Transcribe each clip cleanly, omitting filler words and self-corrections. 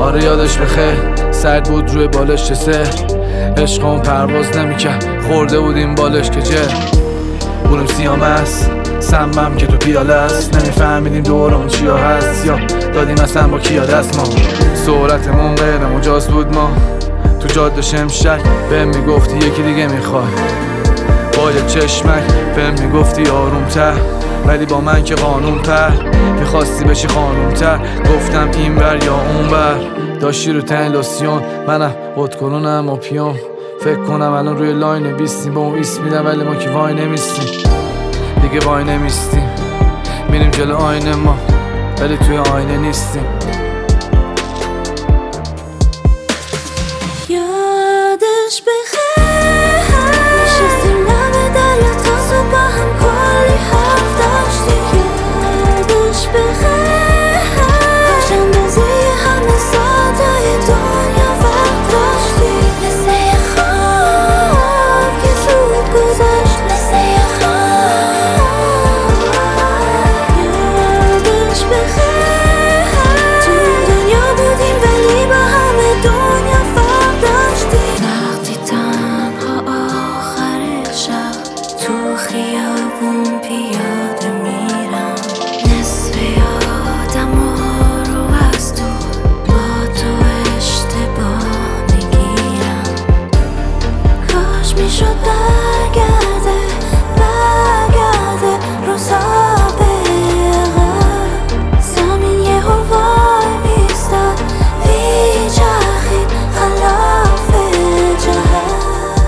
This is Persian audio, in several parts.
آره یادش بخیر، سرد بود روی بالش چسه، عشقمون پرواز نمیکرد، خورده بودیم بالش که چه بودیم سیامست، سمم که تو پیاله است، نمیفهمیدیم دورمون چیا هست یا دادیم اصلا با کیا دست. ما سرعتمون غیر مجاز بود، ما تو جاده شمشک بهم میگفتی یکی دیگه میخوای، با یه چشمک بهم میگفتی آرومتر، ولی با من که قانون پر میخواستی بشی خانومتر. گفتم این بر یا اون بر، داشتی رو تن لوسیون، منم خودکنونم و پیون. فکر کنم الان روی لاین 20 با اون ایست میدم، ولی ما که وای نمیستیم دیگه، وای نمیستیم. میریم جلو آینه ما ولی توی آینه نیستیم. یادش بخیر نشستیم لب دریا تا صبح با هم کلی حرف داشتیم. یادش بخیر داشتم بازی همه ساعتای دنیا وقت داشتیم، مثل یه خواب که زود گذشت، مثل یه خواب. یادش بخیر تو دنیا بودیم ولی با همه دنیا فرق داشتیم. وقتی تنها آخر شب تو خیابون پیاده میرم، نصف آدما رو از دور با تو اشتباه میگیرم. کاش میشد برگرده روزا بقیقه، زمین یهو وای میستد میچرخید خلاف جهت.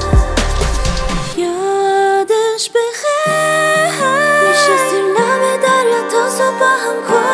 یادش بخیر نشستیم لب دریا تا صبح با هم